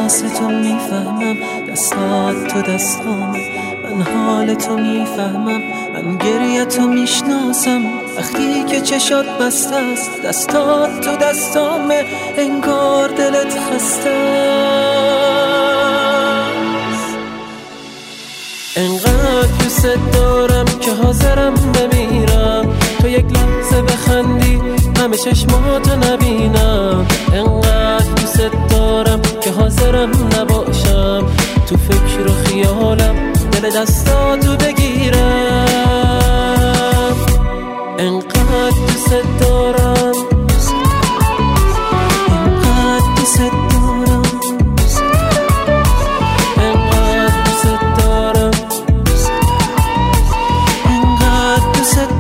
احساس تو میفهمم، دستات تو دستام، من حال تو میفهمم، من گریه تو میشناسم. وقتی که چشات بسته است، دستات تو دستامه، انگار دلت خسته است. انقدر دوست دارم که حاضرم بمیرم، تو یک لحظه بخندی همه چشماتو نبینم. انقدر دوست دارم که حاضرم نباشم، تو فکر و خیالم دل دستاتو بگیرم. انقدر دوست دارم، انقدر دوست دارم، انقدر دوست دارم، انقدر دوست دارم.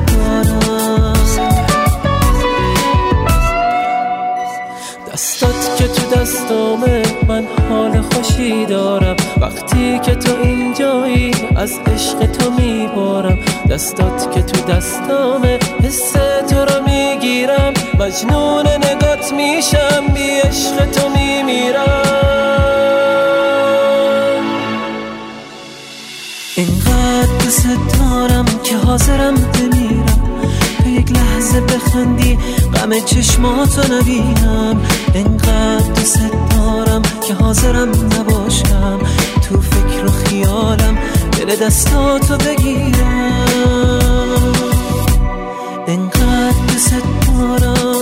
دستات که تو دستامه، من حال خوشی دارم. وقتی که تو اینجایی از عشق تو میبارم. دستات که تو دستامه، حس تو رو میگیرم. مجنون نگات میشم، بی عشق تو میمیرم. اینقدر دوست دارم که حاضرم بمیرم، تو یک لحظه بخندی غم چشماتو نبینم. اینقدر دوست دارم که حاضرم نباشم، تو فکر و خیالم دل دستاتو بگیرم. اینقدر دوست دارم.